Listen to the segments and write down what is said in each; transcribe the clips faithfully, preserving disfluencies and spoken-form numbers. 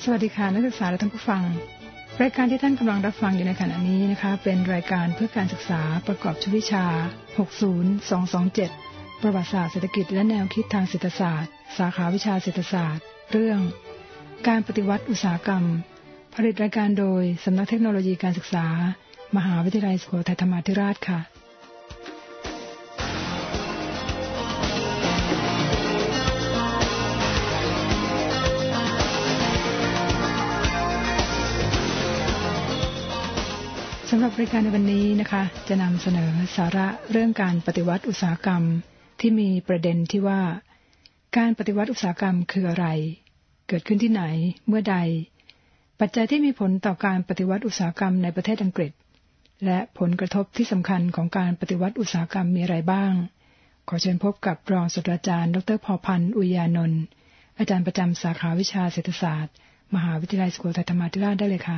สวัสดีค่ะนักศึกษาและท่านผู้ฟังรายการที่ท่านกำลังรับฟังอยู่ในขณะนี้นะคะเป็นรายการเพื่อการศึกษาประกอบชุดวิชาหกศูนย์ สองสองเจ็ดประวัติศาสตร์เศรษฐกิจและแนวคิดทางเศรษฐศาสตร์สาขาวิชาเศรษฐศาสตร์เรื่องการปฏิวัติอุตสาหกรรมผลิตรายการโดยสำนักเทคโนโลยีการศึกษามหาวิทยาลัยสุโขทัยธรรมาธิราชค่ะสำหรับรายการในวันนี้นะคะจะนำเสนอสาระเรื่องการปฏิวัติอุตสาหกรรมที่มีประเด็นที่ว่าการปฏิวัติอุตสาหกรรมคืออะไรเกิดขึ้นที่ไหนเมื่อใดปัจจัยที่มีผลต่อการปฏิวัติอุตสาหกรรมในประเทศอังกฤษและผลกระทบที่สำคัญของการปฏิวัติอุตสาหกรรมมีอะไรบ้างขอเชิญพบกับรองศาสตราจารย์ดร.พอพันธ์ อุยานนท์อาจารย์ประจำสาขาวิชาเศรษฐศาสตร์มหาวิทยาลัยสุโขทัยธรรมาธิราชได้เลยค่ะ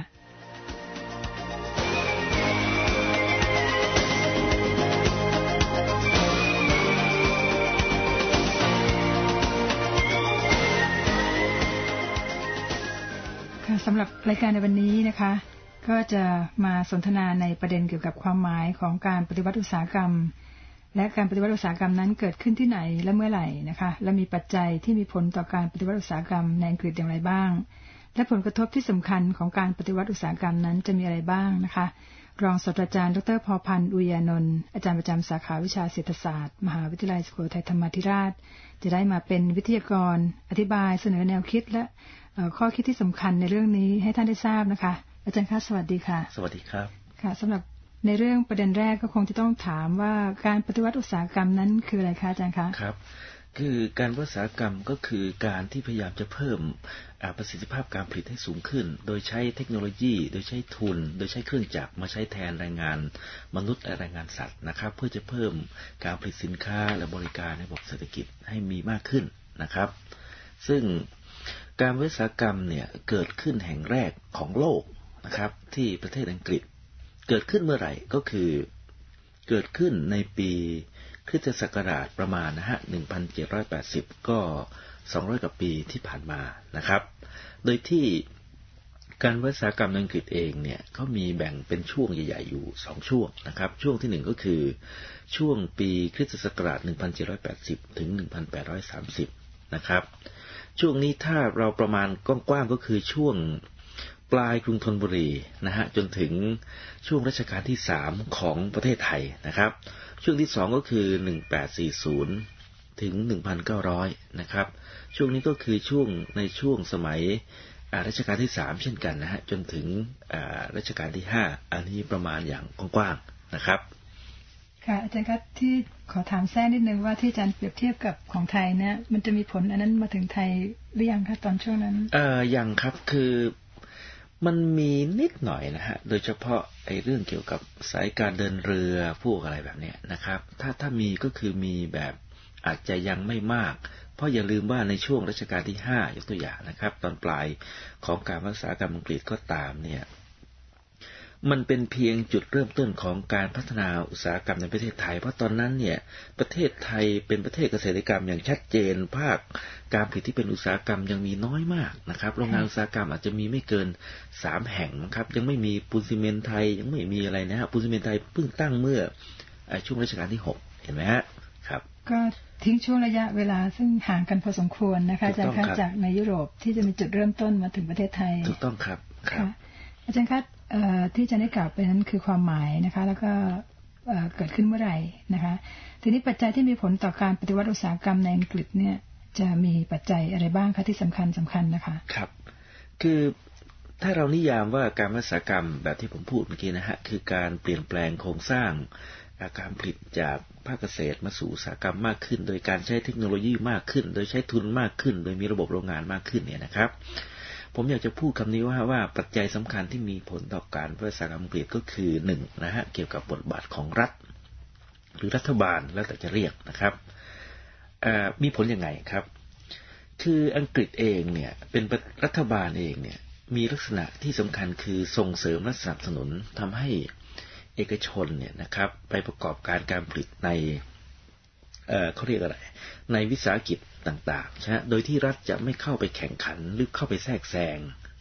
สำหรับรายการในวันนี้นะคะก็จะมาสนทนาในประเด็นเกี่ยวกับความหมายของการปฏิวัติอุตสาหกรรมและการปฏิวัติอุตสาหกรรมนั้นเกิดขึ้นที่ไหนและเมื่อไหร่นะคะและมีปัจจัยที่มีผลต่อการปฏิวัติอุตสาหกรรมในอังกฤษอย่างไรบ้างและผลกระทบที่สำคัญของการปฏิวัติอุตสาหกรรมนั้นจะมีอะไรบ้างนะคะรองศาสตราจารย์ดร.พอพันธ์ อุยานนท์อาจารย์ประจำสาขาวิชาเศรษฐศาสตร์มหาวิทยาลัยสุโขทัยธรรมาธิราชจะได้มาเป็นวิทยากรอธิบายเสนอแนวคิดและข้อคิดที่สำคัญในเรื่องนี้ให้ท่านได้ทราบนะคะอาจารย์คะสวัสดีค่ะสวัสดีครับค่ะสำหรับในเรื่องประเด็นแรกก็คงจะต้องถามว่าการปฏิวัติอุตสาหกรรมนั้นคืออะไรคะอาจารย์คะครับคือการอุตสาหกรรมก็คือการที่พยายามจะเพิ่มประสิทธิภาพการผลิตให้สูงขึ้นโดยใช้เทคโนโลยีโดยใช้ทุนโดยใช้เครื่องจักรมาใช้แทนแรงงานมนุษย์และแรงงานสัตว์นะครับเพื่อจะเพิ่มการผลิตสินค้าและบริการในระบบเศรษฐกิจให้มีมากขึ้นนะครับซึ่งการอุตสาหกรรมเนี่ยเกิดขึ้นแห่งแรกของโลกนะครับที่ประเทศอังกฤษเกิดขึ้นเมื่อไหร่ก็คือเกิดขึ้นในปีคริสตศักราชประมาณนะฮะหนึ่งพันเจ็ดร้อยแปดสิบก็สองร้อยกว่าปีที่ผ่านมานะครับโดยที่การอุตสาหกรรมในอังกฤษเองเนี่ยเขามีแบ่งเป็นช่วงใหญ่ๆอยู่สองช่วงนะครับช่วงที่หนึ่งก็คือช่วงปีคริสตศักราชหนึ่งพันเจ็ดร้อยแปดสิบถึงหนึ่งพันแปดร้อยสามสิบนะครับช่วงนี้ถ้าเราประมาณกว้างๆก็คือช่วงปลายกรุงธนบุรีนะฮะจนถึงช่วงรัชกาลที่สามของประเทศไทยนะครับช่วงที่สองก็คือหนึ่งพันแปดร้อยสี่สิบถึงหนึ่งพันเก้าร้อยนะครับช่วงนี้ก็คือช่วงในช่วงสมัยรัชกาลที่สามเช่นกันนะฮะจนถึงรัชกาลที่ห้าอันนี้ประมาณอย่างกว้างๆนะครับค่ะอาจารย์ครับที่ขอถามแทรกนิดนึงว่าที่อาจารย์เปรียบเทียบกับของไทยเนี่ยมันจะมีผลอันนั้นมาถึงไทยหรือยังคะตอนช่วงนั้นเอ่อยังครับคือมันมีนิดหน่อยนะฮะโดยเฉพาะไอ้เรื่องเกี่ยวกับสายการเดินเรือพวกอะไรแบบนี้นะครับถ้าถ้ามีก็คือมีแบบอาจจะยังไม่มากเพราะอย่าลืมว่าในช่วงรัชกาลที่ห้ายกตัวอย่างนะครับตอนปลายของการอุตสาหกรรมอังกฤษก็ตามเนี่ยมันเป็นเพียงจุดเริ่มต้นของการพัฒนาอุตสาหกรรมในประเทศไทยเพราะตอนนั้นเนี่ยประเทศไทยเป็นประเทศเกษตรกรรมอย่างชัดเจนภาคการผลิตที่เป็นอุตสาหกรรมยังมีน้อยมากนะครับโรงงานอุตสาหกรรมอาจจะมีไม่เกินสามแห่งครับยังไม่มีปูนซีเมนต์ไทยยังไม่มีอะไรนะฮะปูนซีเมนต์ไทยเพิ่งตั้งเมื่อช่วงรัชกาลที่หกเห็นไหมฮะครับก็ทิ้งช่วงระยะเวลาซึ่งห่างกันพอสมควรนะคะอาจารย์คะจากในยุโรปที่จะมีจุดเริ่มต้นมาถึงประเทศไทยถูกต้องครับครับอาจารย์คะที่อาจารย์ได้กล่าวไปนั้นคือความหมายนะคะแล้วก็เกิดขึ้นเมื่อไหร่นะคะทีนี้ปัจจัยที่มีผลต่อการปฏิวัติอุตสาหกรรมในอังกฤษเนี่ยจะมีปัจจัยอะไรบ้างคะที่สำคัญสำคัญนะคะครับคือถ้าเรานิยามว่าการอุตสาหกรรมแบบที่ผมพูดเมื่อกี้นะฮะคือการเปลี่ยนแปลงโครงสร้างการผลิตจากภาคเกษตรมาสู่อุตสาหกรรมมากขึ้นโดยการใช้เทคโนโลยีมากขึ้นโดยใช้ทุนมากขึ้นโดยมีระบบโรงงานมากขึ้นเนี่ยนะครับผมอยากจะพูดคำนี้ว่าว่าปัจจัยสำคัญที่มีผลต่อการอุตสาหกรรมอังกฤษก็คือหนึ่งนะฮะเกี่ยวกับบทบาทของรัฐหรือรัฐบาลแล้วแต่จะเรียกนะครับมีผลยังไงครับคืออังกฤษเองเนี่ยเป็นรัฐบาลเองเนี่ยมีลักษณะที่สำคัญคือส่งเสริมและสนับสนุนทำให้เอกชนเนี่ยนะครับไปประกอบการการผลิตในเอ่อเขาเรียกอะไรในวิสาหกิจต่างๆใช่ไหมโดยที่รัฐจะไม่เข้าไปแข่งขันหรือเข้าไปแทรกแซง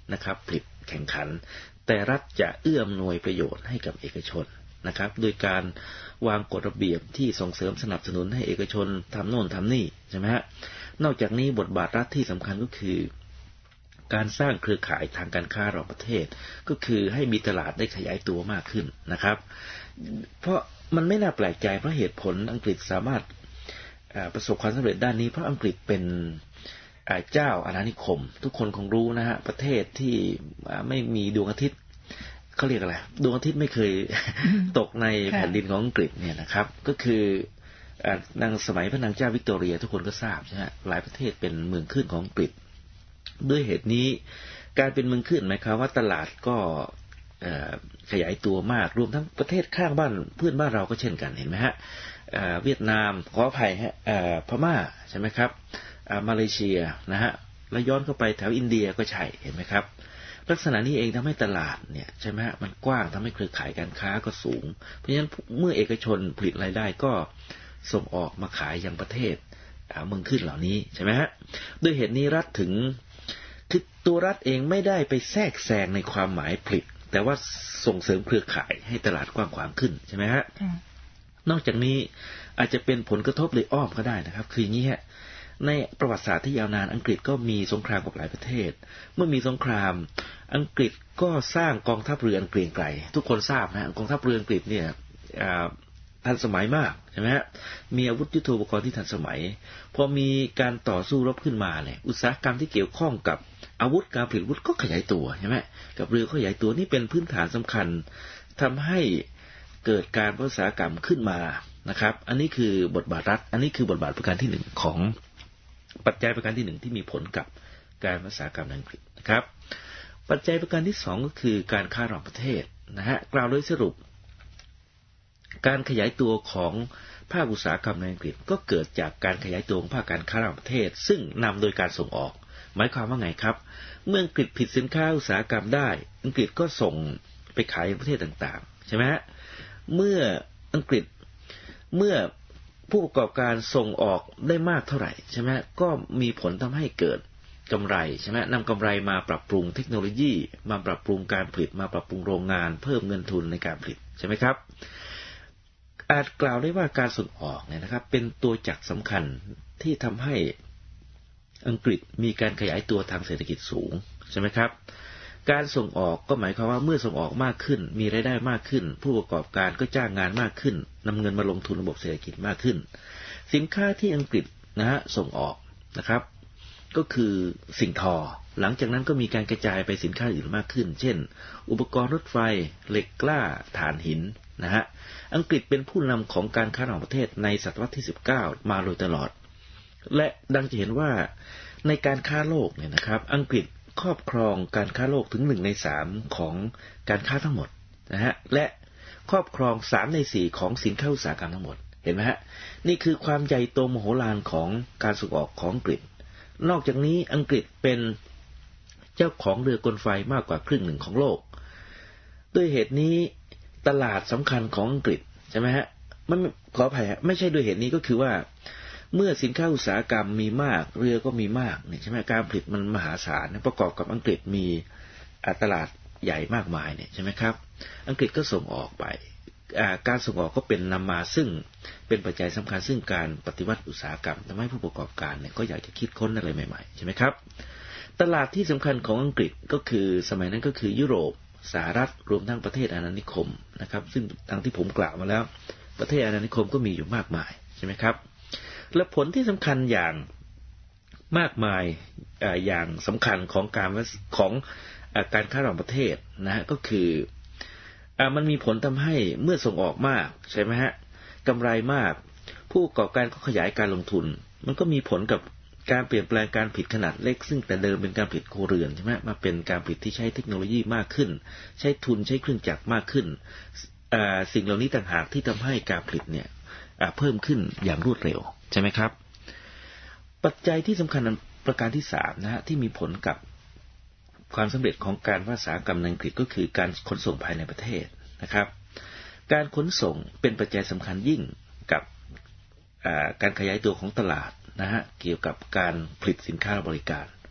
นะครับผลิตแข่งขันแต่รัฐจะเอื้ออำนวยประโยชน์ให้กับเอกชนนะครับโดยการวางกฎระเบียบที่ส่งเสริมสนับสนุนให้เอกชนทำโน่นทำนี่ใช่ไหมฮะนอกจากนี้บทบาทรัฐที่สำคัญก็คือการสร้างเครือข่ายทางการค้าระหว่างประเทศก็คือให้มีตลาดได้ขยายตัวมากขึ้นนะครับเพราะมันไม่น่าแปลกใจเพราะเหตุผลอังกฤษสามารถประสบความสำเร็จด้านนี้เพราะอังกฤษเป็นเจ้าอาณานิคมทุกคนคงรู้นะฮะประเทศที่ไม่มีดวงอาทิตย์เขาเรียกอะไรดวงอาทิตย์ไม่เคย ตกในแผ่นดินของอังกฤษเนี่ยนะครับก็คือนางสมัยพระนางเจ้าวิกตอเรียทุกคนก็ทราบใช่ไหมหลายประเทศเป็นเมืองขึ้นของอังกฤษด้วยเหตุนี้การเป็นเมืองขึ้นหมายความว่าตลาดก็ขยายตัวมากรวมทั้งประเทศข้างบ้านเพื่อนบ้านเราก็เช่นกันเห็นไหมฮะเวียดนามขออภัยฮะพม่าใช่ไหมครับมาเลเซียนะฮะแล้วย้อนเข้าไปแถวอินเดียก็ใช่เห็นไหมครับลักษณะนี้เองทำให้ตลาดเนี่ยใช่ไหมฮะมันกว้างทำให้เครือข่ายการค้าก็สูงเพราะฉะนั้นเมื่อเอกชนผลิตรายได้ก็ส่งออกมาขายยังประเทศเมืองขึ้นเหล่านี้ใช่ไหมฮะด้วยเหตุนี้รัฐถึงคือตัวรัฐเองไม่ได้ไปแทรกแซงในความหมายผลิตแต่ว่าส่งเสริมเครือข่ายให้ตลาดกว้างขวางขึ้นใช่ไหมฮะนอกจากนี้อาจจะเป็นผลกระทบโดยอ้อมก็ได้นะครับคืออย่างนี้ฮะในประวัติศาสตร์ที่ยาวนานอังกฤษก็มีสงครามกับหลายประเทศเมื่อมีสงครามอังกฤษก็สร้างกองทัพเรืออันเกรียงไกรทุกคนทราบนะกองทัพเรืออังกฤษเนี่ยทันสมัยมากใช่ไหมฮะมีอาวุธยุทโธปกรณ์ที่ทันสมัยพอมีการต่อสู้รบขึ้นมาเนี่ยอุตสาหกรรมที่เกี่ยวข้องกับอาวุธการผลิตอาวุธก็ขยายตัวใช่ไหมกับเรือก็ขยายตัวนี่เป็นพื้นฐานสำคัญทำให้เกิดการอุตสาหกรรมขึ้นมานะครับอันนี้คือบทบาทรัฐอันนี้คือบทบาทประการที่หนึ่งของปัจจัยประการที่หนึ่งที่มีผลกับการอุตสาหกรรมในอังกฤษนะครับปัจจัยประการที่สองก็คือการค้าระหว่างประเทศนะฮะกล่าวโดยสรุปการขยายตัวของภาคอุตสาหกรรมในอังกฤษก็เกิดจากการขยายตัวของภาคการค้าระหว่างประเทศซึ่งนำโดยการส่งออกหมายความว่าไงครับเมื่ออังกฤษผลิตสินค้าอุตสาหกรรมได้อังกฤษก็ส่งไปขายในประเทศต่างๆใช่ไหมฮะเมื่ออังกฤษเมื่อผู้ประกอบการส่งออกได้มากเท่าไหร่ใช่ไหมก็มีผลทำให้เกิดกำไรใช่ไหมนำกำไรมาปรับปรุงเทคโนโลยีมาปรับปรุงการผลิตมาปรับปรุงโรงงานเพิ่มเงินทุนในการผลิตใช่ไหมครับอาจกล่าวได้ว่าการส่งออกเนี่ยนะครับเป็นตัวจักรสำคัญที่ทำให้อังกฤษมีการขยายตัวทางเศรษฐกิจสูงใช่ไหมครับการส่งออกก็หมายความว่าเมื่อส่งออกมากขึ้นมีรายได้มากขึ้นผู้ประกอบการก็จ้างงานมากขึ้นนำเงินมาลงทุนระบบเศรษฐกิจมากขึ้นสินค้าที่อังกฤษนะฮะส่งออกนะครับก็คือสิ่งทอหลังจากนั้นก็มีการกระจายไปสินค้าอื่นมากขึ้นเช่นอุปกรณ์รถไฟเหล็กกล้าถ่านหินนะฮะอังกฤษเป็นผู้นำของการค้าระหว่างประเทศในศตวรรษที่สิบเก้ามาโดยตลอดและดังจะเห็นว่าในการค้าโลกเนี่ยนะครับอังกฤษครอบครองการค้าโลกถึงหนึ่งในสามของการค้าทั้งหมดนะฮะและครอบครองสามในสี่ของสินค้าอุตสาหกรรมทั้งหมดเห็นไหมฮะนี่คือความใหญ่โตมโหฬารของการส่งออกของอังกฤษนอกจากนี้อังกฤษเป็นเจ้าของเรือกลไฟมากกว่าครึ่งหนึ่งของโลกด้วยเหตุนี้ตลาดสำคัญของอังกฤษใช่ไหมฮะมันขออภัยไม่ใช่ด้วยเหตุนี้ก็คือว่าเมื่อสินค้าอุตสาหกรรมมีมากเรือก็มีมากเนี่ยใช่ไหมการผลิตมันมหาศาลประกอบกับอังกฤษมีตลาดใหญ่มากมายเนี่ยใช่ไหมครับอังกฤษก็ส่งออกไปการส่งออกก็เป็นนำมาซึ่งเป็นปัจจัยสำคัญซึ่งการปฏิวัติอุตสาหกรรมทำให้ผู้ประกอบการเนี่ยก็อยากจะคิดค้นอะไรใหม่ๆใช่ไหมครับตลาดที่สำคัญของอังกฤษก็คือสมัยนั้นก็คือยุโรปสหรัฐรวมทั้งประเทศอาณานิคมนะครับซึ่งดังที่ผมกล่าวมาแล้วประเทศอาณานิคมก็มีอยู่มากมายใช่ไหมครับและผลที่สำคัญอย่างมากมายอย่างสำคัญของการของการค้าระหว่างประเทศนะฮะก็คือมันมีผลทำให้เมื่อส่งออกมากใช่ไหมฮะกำไรมากผู้ประกอบการก็ขยายการลงทุนมันก็มีผลกับการเปลี่ยนแปลงการผลิตขนาดเล็กซึ่งแต่เดิมเป็นการผลิตครัวเรือนใช่ไหมมาเป็นการผลิตที่ใช้เทคโนโลยีมากขึ้นใช้ทุนใช้เครื่องจักรมากขึ้นสิ่งเหล่านี้ต่างหากที่ทำให้การผลิตเนี่ยเพิ่มขึ้นอย่างรวดเร็วใช่ไหมครับปัจจัยที่สำคัญประการที่สามนะฮะที่มีผลกับความสำเร็จของการอุตสาหกรรมในอังกฤษก็คือการขนส่งภายในประเทศนะครับการขนส่งเป็นปัจจัยสำคัญยิ่งกับการขยายตัวของตลาดนะฮะเกี่ยวกับการผลิตสินค้าและบริการ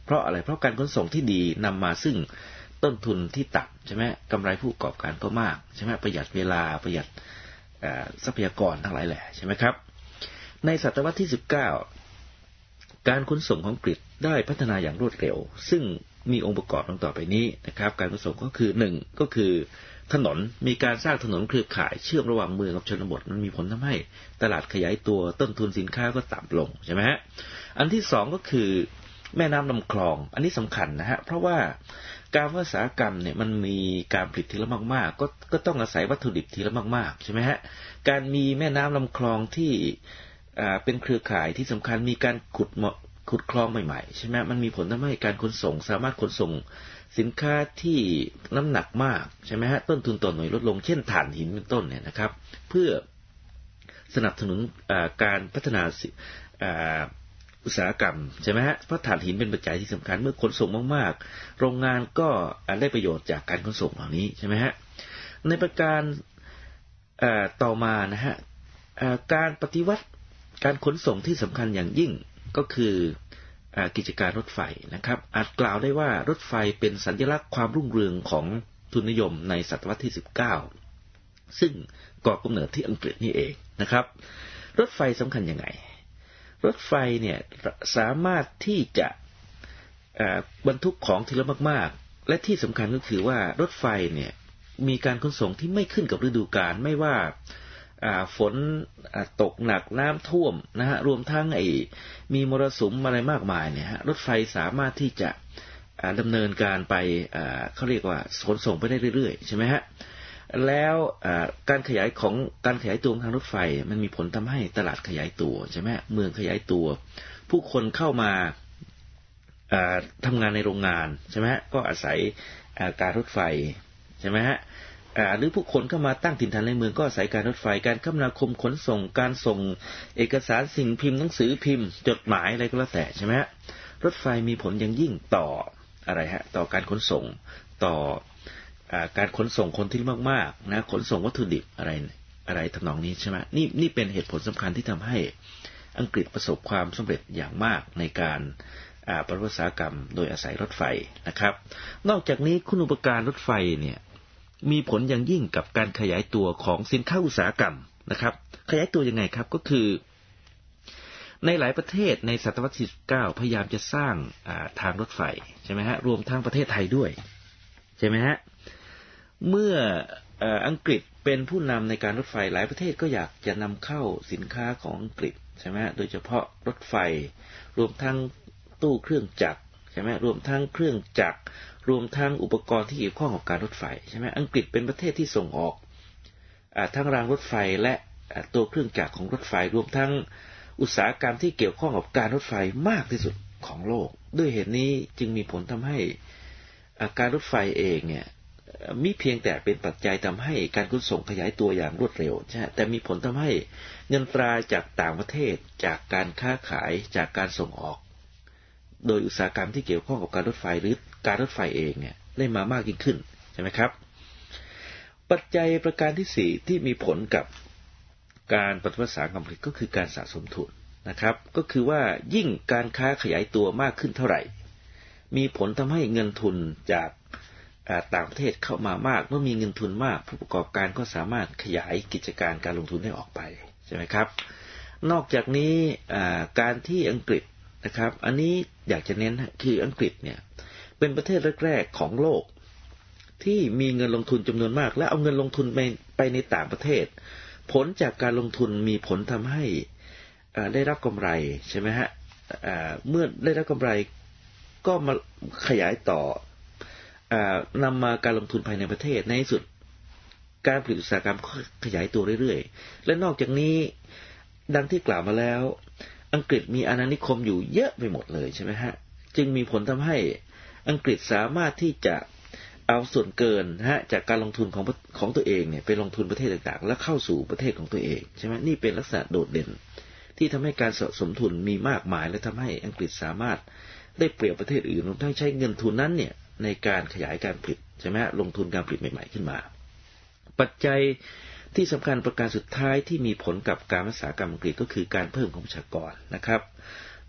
เพราะอะไรเพราะการขนส่งที่ดีนำมาซึ่งต้นทุนที่ต่ำใช่ไหมกำไรผู้ประกอบการก็มากใช่ไหมประหยัดเวลาประหยัดทรัพยากรทั้งหลายแหละใช่ไหมครับในศตวรรษที่สิบเก้าการขนส่งของอังกฤษได้พัฒนาอย่างรวดเร็วซึ่งมีองค์ประกอบดังต่อไปนี้นะครับการขนส่งก็คือหนึ่งก็คือถนนมีการสร้างถนนเครือข่ายเชื่อมระหว่างเมืองกับชนบทมันมีผลทำให้ตลาดขยายตัวต้นทุนสินค้าก็ต่ำลงใช่ไหมฮะอันที่สองก็คือแม่น้ำลำคลองอันนี้สำคัญนะฮะเพราะว่าการอุตสาหกรรมเนี่ยมันมีการผลิตทีละมากๆก็ก็ต้องอาศัยวัตถุดิบทีละมากๆใช่ไหมฮะการมีแม่น้ำลำคลองที่อ่าเป็นเครือข่ายที่สำคัญมีการขุดขุดคลองใหม่ๆใช่ไหมมันมีผลทำให้การขนส่งสามารถขนส่งสินค้าที่น้ำหนักมากใช่ไหมฮะต้นทุนต่อหน่วยลดลงเช่นถ่านหินเป็นต้นเนี่ยนะครับเพื่อสนับสนุนการพัฒนาอุตสาหกรรมใช่ไหมฮะเพราะถ่านหินเป็นปัจจัยที่สำคัญเมื่อขนส่งมากๆโรงงานก็ได้ประโยชน์จากการขนส่งเหล่านี้ใช่ไหมฮะในประการต่อมานะฮะการปฏิวัติการขนส่งที่สำคัญอย่างยิ่งก็คือกิจการรถไฟนะครับอาจกล่าวได้ว่ารถไฟเป็นสัญลักษณ์ความรุ่งเรืองของทุนนิยมในศตวรรษที่สิบเก้าซึ่งก่อกำเนิดที่อังกฤษนี่เองนะครับรถไฟสำคัญยังไงรถไฟเนี่ยสามารถที่จะบรรทุกของทีละมากๆและที่สำคัญก็คือว่ารถไฟเนี่ยมีการขนส่งที่ไม่ขึ้นกับฤดูกาลไม่ว่าฝนตกหนักน้ำท่วมนะฮะรวมทั้งไอ้มีมรสุมอะไรมากมายเนี่ยฮะรถไฟสามารถที่จะดำเนินการไปเขาเรียกว่าขนส่งไปได้เรื่อยๆใช่ไหมฮะแล้วการขยายของการขยายตัวทางรถไฟมันมีผลทำให้ตลาดขยายตัวใช่ไหมเมืองขยายตัวผู้คนเข้ามาทำงานในโรงงานใช่ไหมฮะก็อาศัยการรถไฟใช่ไหมฮะหรือผู้คนเข้ามาตั้งถิ่นฐานในเมืองก็อาศัยการรถไฟการคมนาคมขนส่งการส่งเอกสารสิ่งพิมพ์หนังสือพิมพ์จดหมายอะไรก็แล้วแต่ใช่ไหมฮะรถไฟมีผลอย่างยิ่งต่ออะไรฮะต่อการขนส่งต่อการขนส่งคนที่มากๆนะขนส่งวัตถุดิบอะไรอะไรทำนองนี้ใช่ไหมนี่นี่เป็นเหตุผลสำคัญที่ทำให้อังกฤษประสบความสำเร็จอย่างมากในการปฏิวัติอุตสาหกรรมโดยอาศัยรถไฟนะครับนอกจากนี้คุณูปการรถไฟเนี่ยมีผลอย่างยิ่งกับการขยายตัวของสินค้าอุตสาหกรรมนะครับขยายตัวยังไงครับก็คือในหลายประเทศในศตวรรษที่สิบเก้าพยายามจะสร้างทางรถไฟใช่ไหมฮะรวมทั้งประเทศไทยด้วยใช่ไหมฮะเมื่ออังกฤษเป็นผู้นำในการรถไฟหลายประเทศก็อยากจะนำเข้าสินค้าของอังกฤษใช่ไหมโดยเฉพาะรถไฟรวมทั้งตู้เครื่องจักรใช่ไหมรวมทั้งเครื่องจักรรวมทั้งอุปกรณ์ที่เกี่ยวข้องกับการรถไฟใช่ไหมอังกฤษเป็นประเทศที่ส่งออกทั้งรางรถไฟและตัวเครื่องจักรของรถไฟรวมทั้งอุตสาหกรรมที่เกี่ยวข้องกับการรถไฟมากที่สุดของโลกด้วยเหตุนี้จึงมีผลทำให้การรถไฟเองเนี่ยมิเพียงแต่เป็นปัจจัยทำให้การขนส่งขยายตัวอย่างรวดเร็วใช่แต่มีผลทำให้เงินตราจากต่างประเทศจากการค้าขายจากการส่งออกโดยอุตสาหกรรมที่เกี่ยวข้องกับการรถไฟหรือการรถไฟเองเนี่ยได้มามากยิ่งขึ้นใช่ไหมครับปัจจัยประการที่สี่ที่มีผลกับการปฏิวัติอุตสาหกรรมก็คือการสะสมทุนนะครับก็คือว่ายิ่งการค้าขยายตัวมากขึ้นเท่าไหร่มีผลทำให้เงินทุนจากต่างประเทศเข้ามามากเมื่อมีเงินทุนมากผู้ประกอบการก็สามารถขยายกิจการการลงทุนได้ออกไปใช่ไหมครับนอกจากนี้การที่อังกฤษนะครับอันนี้อยากจะเน้นคืออังกฤษเนี่ยเป็นประเทศแรกๆของโลกที่มีเงินลงทุนจำนวนมากและเอาเงินลงทุนไปไปในต่างประเทศผลจากการลงทุนมีผลทำให้ได้รับกำไรใช่ไหมฮะเมื่อได้รับกำไรก็มาขยายต่อนำมาการลงทุนภายในประเทศในที่สุดการผลิตอุตสาหกรรมขยายตัวเรื่อยๆและนอกจากนี้ดังที่กล่าวมาแล้วอังกฤษมีอาณานิคมอยู่เยอะไปหมดเลยใช่ไหมฮะจึงมีผลทำให้อังกฤษสามารถที่จะเอาส่วนเกินฮะจากการลงทุนของของตัวเองเนี่ยไปลงทุนประเทศต่างๆและเข้าสู่ประเทศของตัวเองใช่ไหมนี่เป็นลักษณะโดดเด่นที่ทำให้การสะสมทุนมีมากมายและทำให้อังกฤษสามารถได้เปรียบประเทศอื่นรวมทั้งใช้เงินทุนนั้นเนี่ยในการขยายการผลิตใช่ไหมลงทุนการผลิตใหม่ๆขึ้นมาปัจจัยที่สำคัญประการสุดท้ายที่มีผลกับการอุตสาหกรรมอังกฤษก็คือการเพิ่มของประชากรนะครับ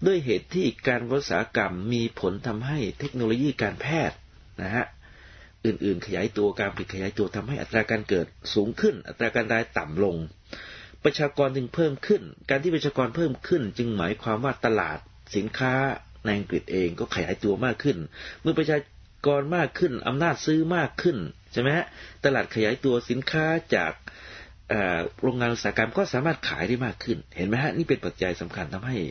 ด้วยเหตุที่การอุตสาหกรรมมีผลทำให้เทคโนโลยีการแพทย์นะฮะอื่นๆขยายตัวการผลิตขยายตัวทำให้อัตราการเกิดสูงขึ้นอัตราการตายต่ำลงประชากรจึงเพิ่มขึ้นการที่ประชากรเพิ่มขึ้นจึงหมายความว่าตลาดสินค้าในอังกฤษเองก็ขยายตัวมากขึ้นเมื่อประชากรมากขึ้นอำนาจซื้อมากขึ้นใช่ไหมฮะตลาดขยายตัวสินค้าจากโรงงานอุตสาหกรรมก็สามารถขายได้มากขึ้นเห็นไหมฮะนี่เป็นปัจจัยสำคัญทำให้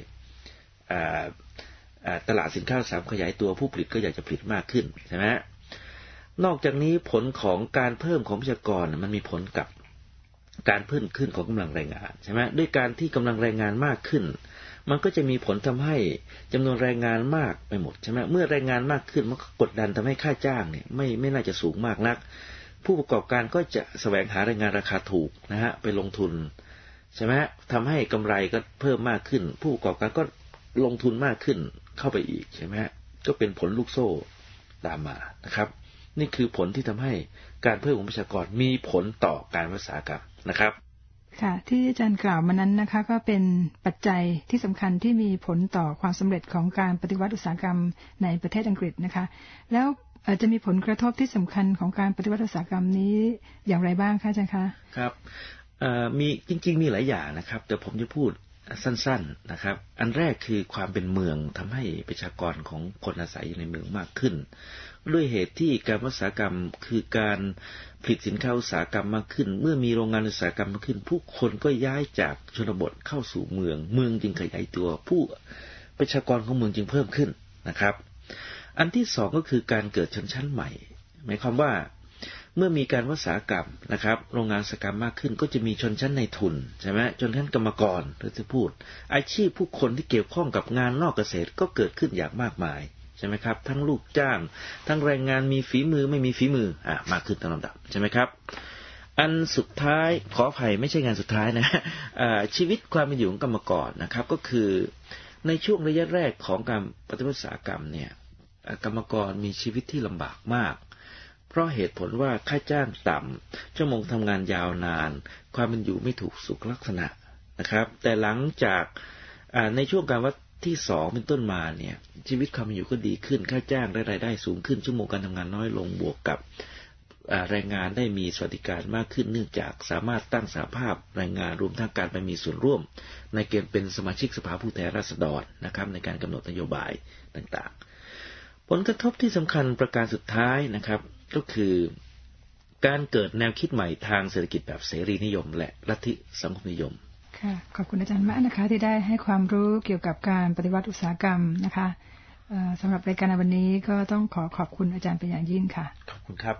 ตลาดสินค้าอุตสาหกรรมขยายตัวผู้ผลิตก็อยากจะผลิตมากขึ้นใช่ไหมนอกจากนี้ผลของการเพิ่มของประชากรมันมีผลกับการเพิ่มขึ้นของกำลังแรงงานใช่ไหมด้วยการที่กำลังแรงงานมากขึ้นมันก็จะมีผลทำให้จำนวนแรงงานมากไปหมดใช่ไหมเมื่อแรงงานมากขึ้นมันก็กดดันทำให้ค่าจ้างเนี่ยไม่ไม่น่าจะสูงมากนักผู้ประกอบการก็จะแสวงหาแรงงานราคาถูกนะฮะไปลงทุนใช่ไหมทำให้กำไรก็เพิ่มมากขึ้นผู้ประกอบการก็ลงทุนมากขึ้นเข้าไปอีกใช่ไหมก็เป็นผลลูกโซ่ตามมานะครับนี่คือผลที่ทำให้การเพิ่มของประชากรมีผลต่อการอุตสาหกรรมนะครับค่ะที่อาจารย์กล่าวมานั้นนะคะก็เป็นปัจจัยที่สำคัญที่มีผลต่อความสำเร็จของการปฏิวัติอุตสาหกรรมในประเทศอังกฤษนะคะแล้วจะมีผลกระทบที่สำคัญของการปฏิวัติอุตสาหกรรมนี้อย่างไรบ้างคะอาจารย์คะครับมีจริงๆมีหลายอย่างนะครับแต่ผมจะพูดสั้นๆนะครับอันแรกคือความเป็นเมืองทำให้ประชากรของคนอาศัยอยู่ในเมืองมากขึ้นด้วยเหตุที่การอุตสาหกรรมคือการผลิตสินค้าอุตสาหกรรมมากขึ้นเมื่อมีโรงงานอุตสาหกรรมมากขึ้นผู้คนก็ย้ายจากชนบทเข้าสู่เมืองเมืองจึงขยายตัวผู้ประชากรของเมืองจึงเพิ่มขึ้นนะครับอันที่สองก็คือการเกิดชนชั้นใหม่หมายความว่าเมื่อมีการอุตสาหกรรมนะครับโรงงานอุตสาหกรรมมากขึ้นก็จะมีชนชั้นในทุนใช่ไหมชนชั้นกรรมกรหรือจะพูดอาชีพผู้คนที่เกี่ยวข้องกับงานนอกเกษตรก็เกิดขึ้นอย่างมากมายใช่ไหมครับทั้งลูกจ้างทั้งแรงงานมีฝีมือไม่มีฝีมืออ่ะมากขึ้นตามลำดับใช่ไหมครับอันสุดท้ายขออภัยไม่ใช่งานสุดท้ายนะชีวิตความเป็นอยู่ของกรรมกรนะครับก็คือในช่วงระยะแรกของการปฏิวัติอุตสาหกรรมเนี่ยกรรมกรมีชีวิตที่ลำบากมากเพราะเหตุผลว่าค่าจ้างต่ำชั่วโมงทำงานยาวนานความเป็นอยู่ไม่ถูกสุขลักษณะนะครับแต่หลังจากในช่วงการวัดที่สองเป็นต้นมาเนี่ยชีวิตความเป็นอยู่ก็ดีขึ้นค่าจ้างได้รายได้สูงขึ้นชั่วโมงการทำงานน้อยลงบวกกับแรงงานได้มีสวัสดิการมากขึ้นเนื่องจากสามารถตั้งสหภาพแรงงานรวมทั้งการไปมีส่วนร่วมในเกณฑ์เป็นสมาชิกสภาผู้แทนราษฎรนะครับในการกำหนดนโยบายต่างๆผลกระทบที่สำคัญประการสุดท้ายนะครับก็คือการเกิดแนวคิดใหม่ทางเศรษฐกิจแบบเสรีนิยมและลัทธิสังคมนิยมค่ะขอบคุณอาจารย์มากนะคะที่ได้ให้ความรู้เกี่ยวกับการปฏิวัติอุตสาหกรรมนะคะสำหรับรายการในวันนี้ก็ต้องขอขอบคุณอาจารย์เป็นอย่างยิ่งค่ะขอบคุณครับ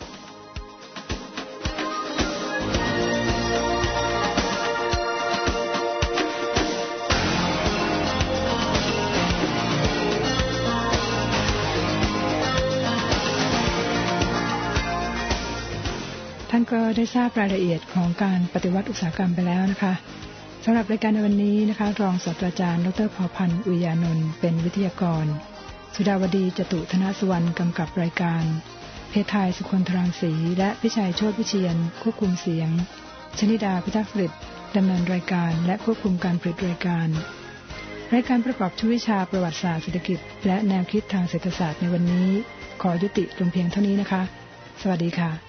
ท่านก็ได้ทราบรายละเอียดของการปฏิวัติอุตสาหกรรมไปแล้วนะคะสำหรับรายการในวันนี้นะคะรองศาสตราจารย์ดร.เผ่าพันธ์ อุยานนท์เป็นวิทยากรสุดาวดีจตุธนสุวรรณกำกับรายการเพทายสุคนธรังสีและพิชัยโชติวิเชียรควบคุมเสียงชนิดาพิทักษ์ผลิตดำเนินรายการและควบคุมการผลิตรายการรายการประกอบชุดวิชาประวัติศาสตร์เศรษฐกิจและแนวคิดทางเศรษฐศาสตร์ในวันนี้ขอยุติลงเพียงเท่านี้นะคะสวัสดีค่ะ